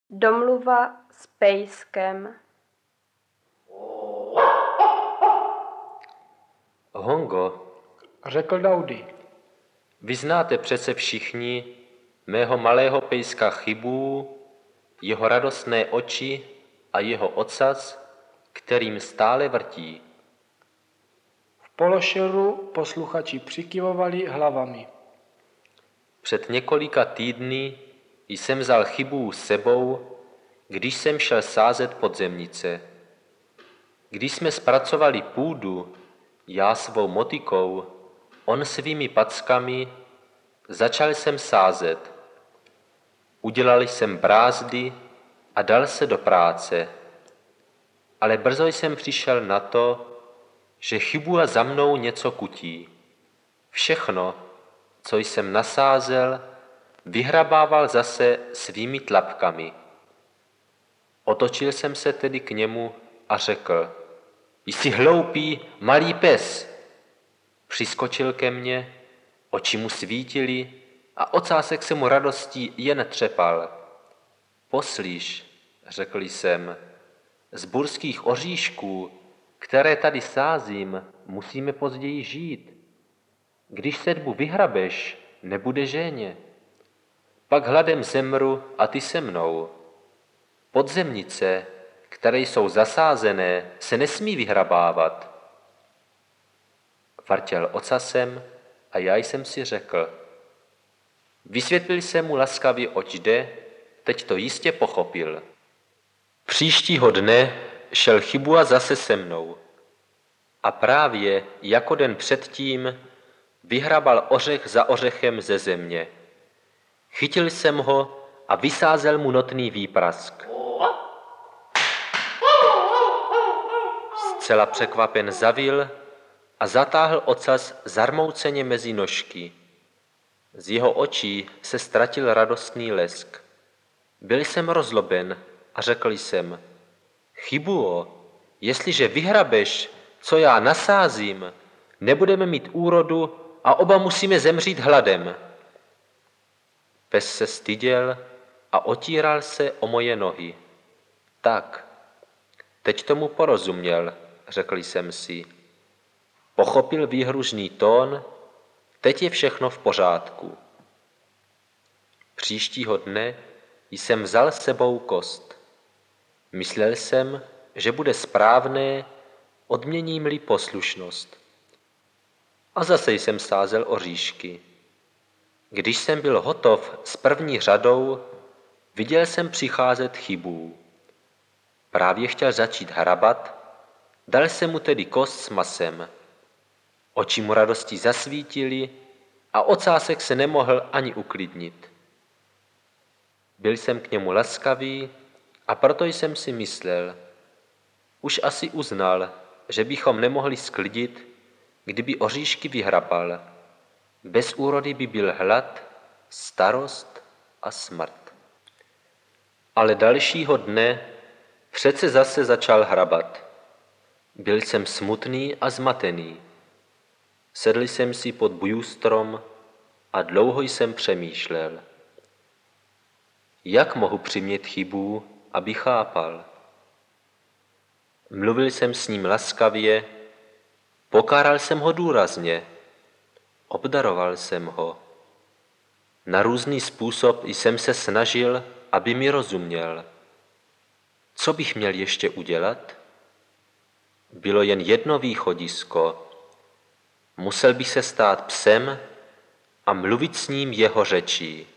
Domluva s pejskem. Hongo, řekl Daudy. vy znáte přece všichni mého malého pejska Chybu, jeho radostné oči a jeho ocas, kterým stále vrtí. V pološeru posluchači přikyvovali hlavami. Před několika týdny jsem vzal Chybu s sebou, když jsem šel sázet podzemnice. Když jsme zpracovali půdu, já svou motikou, on svými packami, začal jsem sázet. Udělal jsem brázdy a dal se do práce. Ale brzo jsem přišel na to, že Chybua za mnou něco kutí. Všechno, co jsem nasázel, vyhrabával zase svými tlapkami. Otočil jsem se tedy k němu a řekl: Jsi hloupý, malý pes. Přiskočil ke mně, oči mu svítily a ocásek se mu radostí jen třepal. Poslíš, řekl jsem, z burských oříšků, které tady sázím, musíme později žít. Když sedbu vyhrabeš, nebude ženě. Pak hladem zemru a ty se mnou. Podzemnice, které jsou zasázené, se nesmí vyhrabávat. Vrtěl ocasem a já jsem si řekl. Vysvětlil jsem mu laskavě, oč jde, teď to jistě pochopil. Příštího dne šel Chybua zase se mnou. A právě jako den předtím vyhrabal ořech za ořechem ze země. Chytil jsem ho a vysázel mu notný výprask. Zcela překvapen zavil a zatáhl ocas zarmouceně mezi nožky. Z jeho očí se ztratil radostný lesk. Byl jsem rozloben a řekl jsem: Chybuo, jestliže vyhrabeš, co já nasázím, nebudeme mít úrodu a oba musíme zemřít hladem. Pes se styděl a otíral se o moje nohy. Tak, teď tomu porozuměl, řekl jsem si. Pochopil výhružný tón, teď je všechno v pořádku. Příštího dne jsem vzal s sebou kost. Myslel jsem, že bude správné, odměním-li poslušnost. A zase jsem sázel oříšky. Když jsem byl hotov s první řadou, viděl jsem přicházet Chybu. Právě chtěl začít hrabat, dal jsem mu tedy kost s masem. Oči mu radostí zasvítily a ocásek se nemohl ani uklidnit. Byl jsem k němu laskavý a proto jsem si myslel, už asi uznal, že bychom nemohli sklidit, kdyby oříšky vyhrabal. Bez úrody by byl hlad, starost a smrt. Ale dalšího dne přece zase začal hrabat. Byl jsem smutný a zmatený. Sedl jsem si pod bujůstrom a dlouho jsem přemýšlel. Jak mohu přimět Chybu, aby chápal? Mluvil jsem s ním laskavě, pokáral jsem ho důrazně, obdaroval jsem ho. Na různý způsob jsem se snažil, aby mi rozuměl. Co bych měl ještě udělat? Bylo jen jedno východisko. Musel bych se stát psem a mluvit s ním jeho řečí.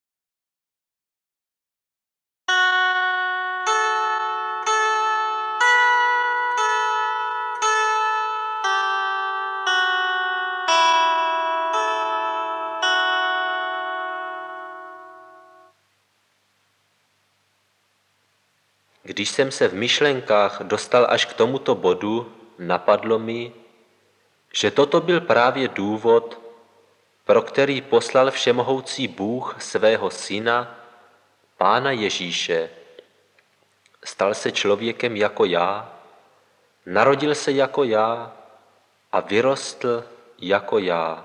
Když jsem se v myšlenkách dostal až k tomuto bodu, napadlo mi, že toto byl právě důvod, pro který poslal všemohoucí Bůh svého syna, Pána Ježíše. Stal se člověkem jako já, narodil se jako já a vyrostl jako já.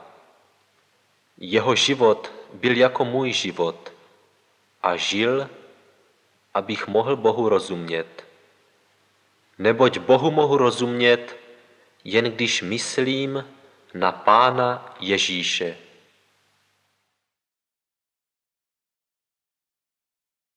Jeho život byl jako můj život a žil abych mohl Bohu rozumět. Neboť Bohu mohu rozumět, jen když myslím na Pána Ježíše.